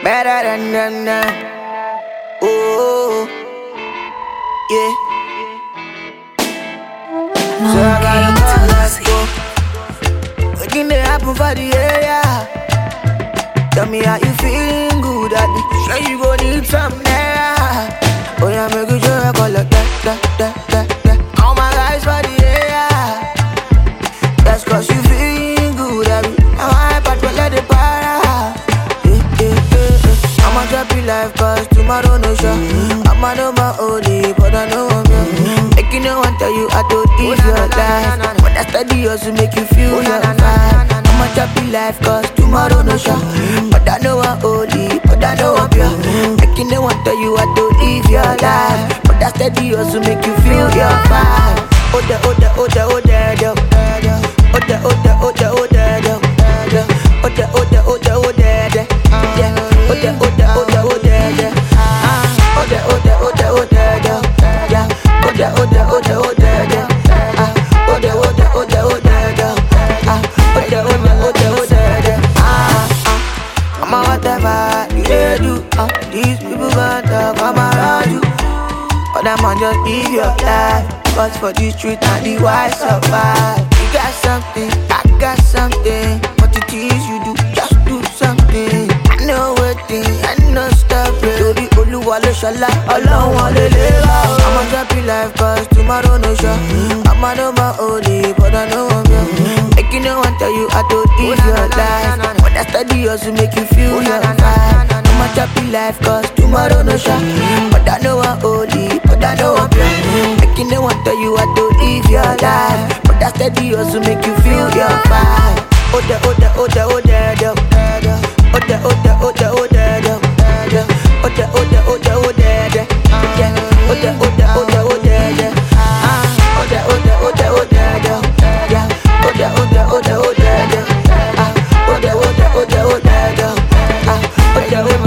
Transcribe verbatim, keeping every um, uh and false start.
better than them now. Oh, yeah. So I gotta go, let's go. Wetin dey happen for the area? Tell me how you feeling good at it. Sure you gon' need some naira. Oh yeah, make you sure I call like that, that, that, that, that. All my guys for the area. That's cause you feeling good at it. Now I but to let it para. Yeah, yeah, yeah, yeah. I'ma drop you life cause tomorrow no show. I'ma know my only, but I know I'm young. Making no one tell you I don't live your life. But I study also make you feel your vibe. I'ma drop you life cause tomorrow no show. But I know I'm only, but I know I'm pure. Making no one tell you I don't live your life. But I study also make you feel your vibe. Oh da, oh da, oh da, oh da, da. Oh da, oh da, oh da, oh da, da. Oh da, oh da, oh da, oh da, da. Oh da, oh da, oh da, oh da, da. Oh da, oh da, oh da, oh da, da. Oh da, oh da, oh da, oh da, da. Oh da, oh da, oh da, oh da, da. Oh da, oh da, oh da, oh da, da. I'm a whatever you dey do. Uh, these people gon' talk, come around you. But that man just live your life. Cause for the street and the wise survive. You got something, I got something. What it is you do, just do something. I know what thing, I know stop it. Do the Oluwa lo shala, Ọlọ́run wọlé lera. I'ma drop you life cause tomorrow no show. I'ma know my only, but I know I'm young. Making no one tell you I don't live your life. But I study also make you feel your vibe. I'ma drop you life cause tomorrow no show. But I know I'm only, but I know I'm young. Making no one tell you I don't live your life. But I steady also make you feel your vibe. Oh da, oh da, oh da, oh da, da. Oh da, oh da, oh da, oh da, da. Oh da, oh da, oh da, oh da, da. Oh da, oh da, oh da, oh da, da. Oh da, oh da, oh da, oh da, da. Oh da, oh da, oh da, oh da, da. Oh da, oh da, oh da, oh da, da. Oh da, oh da.